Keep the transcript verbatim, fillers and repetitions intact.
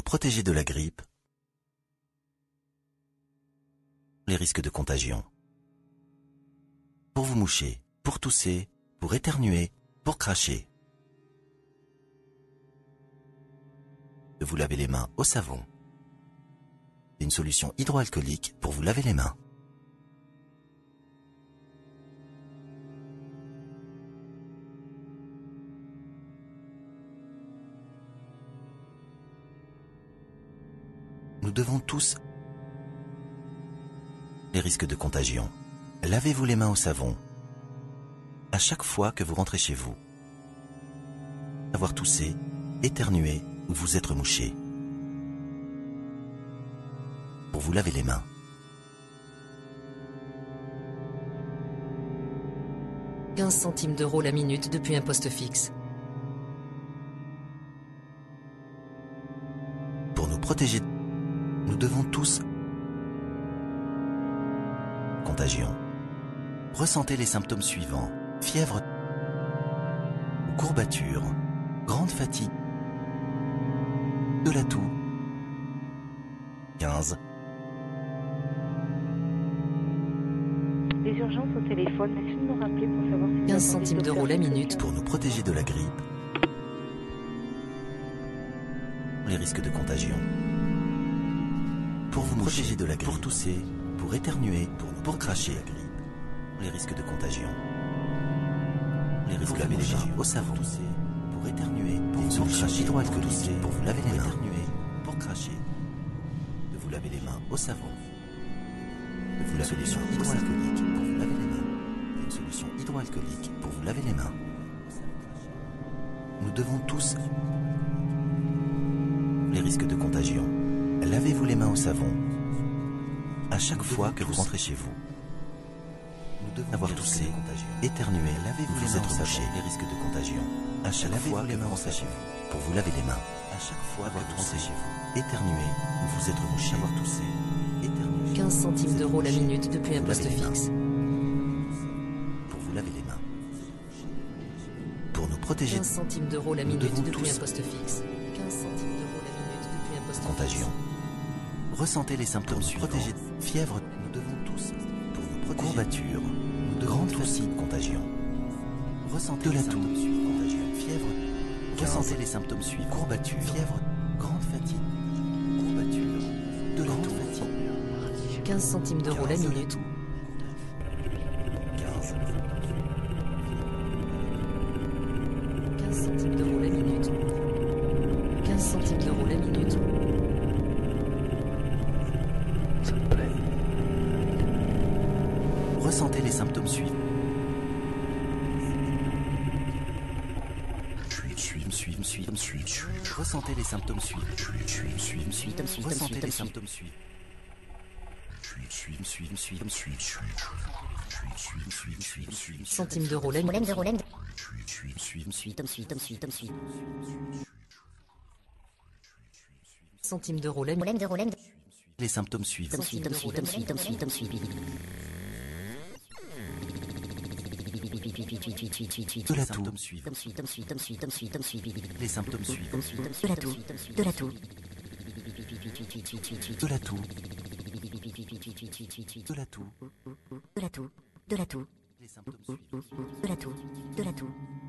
protéger de la grippe, les risques de contagion. Pour vous moucher, pour tousser, pour éternuer, pour cracher. De vous laver les mains au savon. Une solution hydroalcoolique pour vous laver les mains. Nous devons tous les risques de contagion. Lavez-vous les mains au savon à chaque fois que vous rentrez chez vous. Avoir toussé, éternué ou vous être mouché. Pour vous laver les mains. quinze centimes d'euros la minute depuis un poste fixe. Pour nous protéger, nous devons tous contagion. Ressentez les symptômes suivants: fièvre, courbature, grande fatigue, de la toux. quinze. Les urgences au téléphone, merci de nous rappeler pour savoir si quinze centimes d'euros la minute. Pour nous protéger de la grippe, les risques de contagion. Pour vous protéger de la grippe, pour tousser, pour éternuer, pour, pour cracher la grippe, les risques de contagion. Les risques de laver les mains au savon, pour tousser, pour éternuer, pour une solution hydroalcoolique, pour vous laver les mains, éternuer, pour cracher. De vous laver les mains au savon. De vous laver les mains hydroalcoolique pour vous laver les mains. Une solution hydroalcoolique pour vous laver les mains. Nous devons tous les risques de contagion. Lavez-vous les mains au savon à chaque fois que vous rentrez chez vous. Nous devons avoir toussé, éternué, lavez-vous les mains au savon. Les risques de contagion. À chaque fois que vous rentrez chez vous, pour vous laver les mains. À chaque fois que vous rentrez chez vous, éternué ou vous êtes mouché, avoir toussé, éternué. quinze centimes d'euros la minute depuis un Vous poste lavez les mains. fixe. Pour vous laver les mains. Pour nous protéger quinze centimes d'euros la Nous minute devons depuis tous un poste fixe. quinze centimes d'euros la minute depuis un poste de contagion. fixe. Ressentez les symptômes suivants: protéger, fièvre, nous devons tous, pour nous protéger, courbature, nous devons grande fatigue, contagion. Ressentez de la toux, contagion, fièvre. Ressentez les symptômes suivants: courbature, fièvre, grande fatigue, courbature, de la toux, fatigue. quinze centimes d'euros la quinze. minute. quinze. quinze centimes d'euros la minute. quinze centimes d'euros la minute. Ressentez les symptômes suivants. Suivre, suivre, suivre, suivre. Ressentez les symptômes suivants. Suivre, suivre, suivre, suivre. Ressentez les symptômes suivants. Suivre, suivre, suivre, suivre. Suivre, suivre, suivre, suivre. Centimes d'euros la minute. Suivre, suivre, suivre, suivre. Centimes d'euros la minute. Les symptômes suivants. De la toux. Les symptômes suivants. De la toux, de la toux, De la toux. De la toux. de la toux, de la toux, Les symptômes suivants. de la toux, de la toux.